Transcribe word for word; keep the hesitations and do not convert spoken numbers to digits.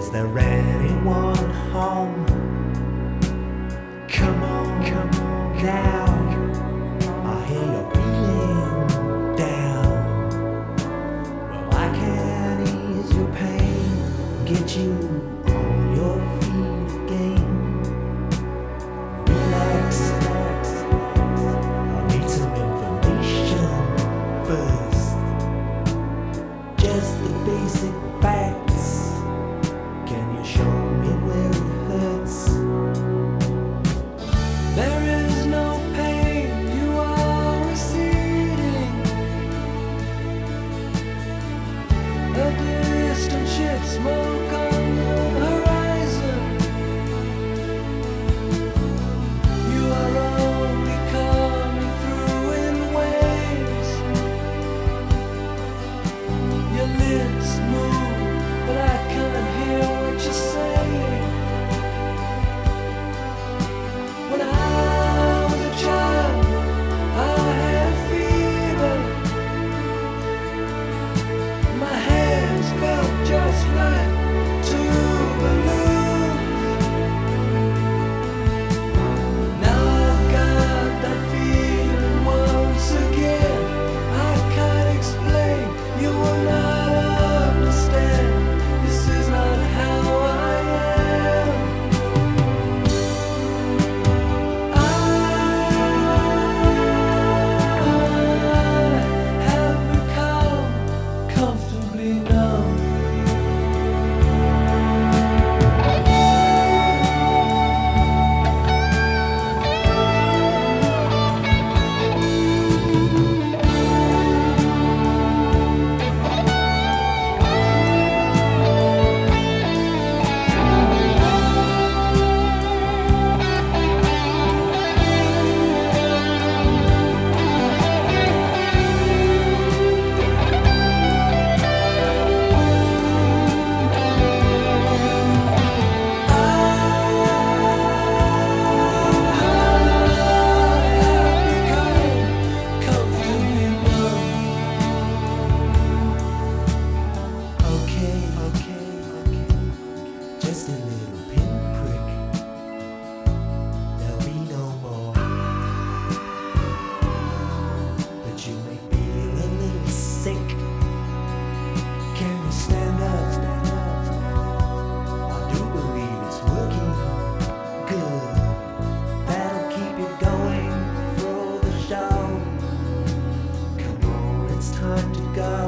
Is there anyone home? Come on, come on now. I hear you're feeling down. Well, I can ease your pain, get you on your feet again. Relax, relax. I need some information first. Just the basic facts. Can you show me where it hurts? There is no pain, you are receding. A distant ship, smoke on the horizon. You are only coming through in waves. Your lips move, but I can't hear what you're saying. When I was a child, I had fever. My hands felt just like two balloons. Now I've got that feeling once again. I can't explain, you will not understand. This is not how I am. I have become comfortably numb. Okay, okay, okay. Just a little pinprick. There'll be no more. But you may feel a little sick. Can you stand up? Stand up. I do believe it's working good. That'll keep you going through the show. Come on, it's time to go.